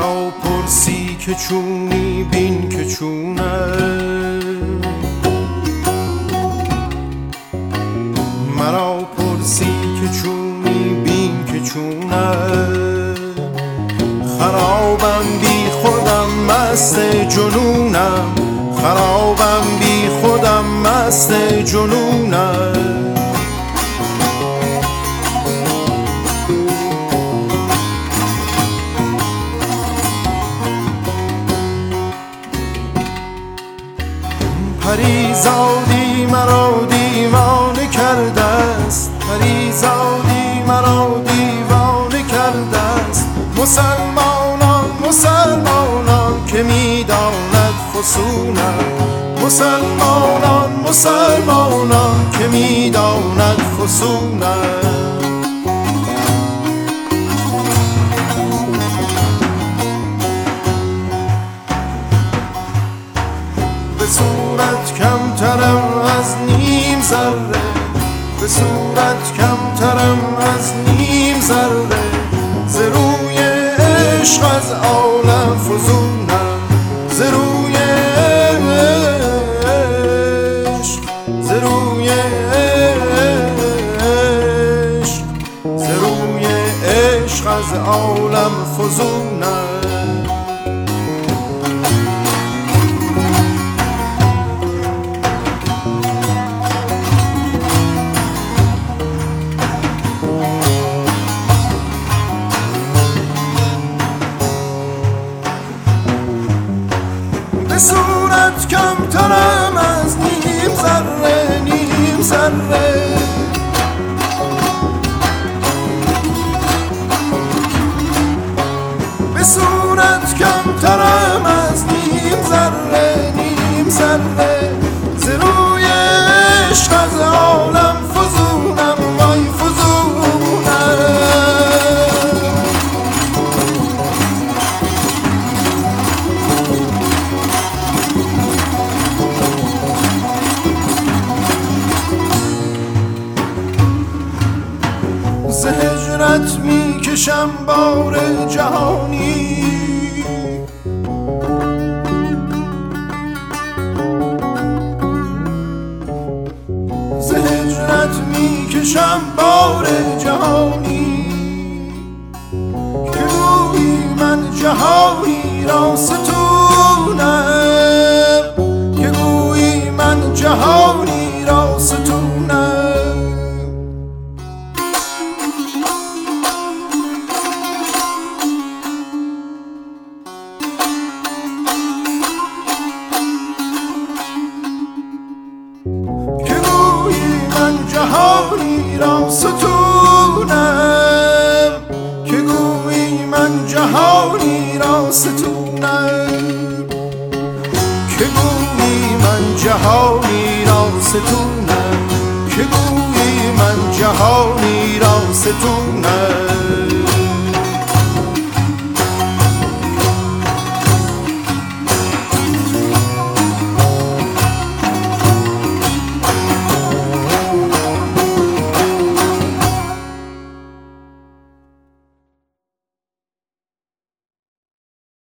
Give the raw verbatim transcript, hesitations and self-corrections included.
مرا پرسی که چونی بین که چونه، مرا پرسی که چونی بین که چونه. خرابم بی خودم مست جنونم، خرابم بی خودم مست جنونم. پریزادی مرا دیوانه کرده است، پریزادی مرا دیوانه کرده است. مسلمانان مسلمانان که میداند فسونم، مسلمانان مسلمانان که میداند فسونم. به صورت کمترم از نیم ذره، به صورت کمترم از نیم ذره. ز روی عشق از عالم فزونم، ز روی عشق، ز روی عشق، ز روی عشق از عالم فزونم. به صورت کمترم از نیم ذره، نیم ذره. به صورت کمترم از نیم ذره، نیم ذره. ز روی عشق از عالم فزونم، وای فزونم. ز هجرت می کشم بار جهانی، ز هجرت می کشم بار جهانی. که گویی من جهانی را ستونم، که گویی من جهانی را ستونم. جهانی را ستونم، که گویی من جهانی را ستونم. که گویی من جهانی را ستونم، که گویی من جهانی را ستونم.